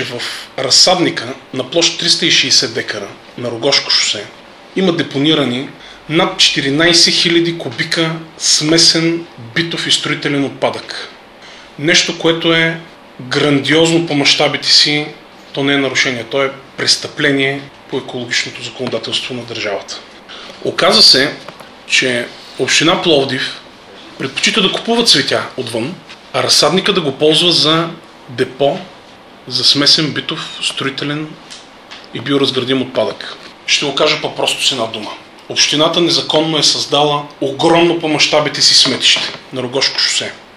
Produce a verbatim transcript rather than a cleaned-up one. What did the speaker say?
в разсадника на площ триста и шейсет декара на Рогожко шосе има депонирани над четиринайсет хиляди кубика смесен битов и строителен отпадък. Нещо, което е грандиозно по мащабите си, то не е нарушение, то е престъпление по екологичното законодателство на държавата. Оказа се, че община Пловдив предпочита да купува цветя отвън, а разсадника да го ползва за депо за смесен битов, строителен и биоразградим отпадък. Ще го кажа по-просто с една дума. Общината незаконно е създала огромно по мащабите си сметище на Рогожко шосе.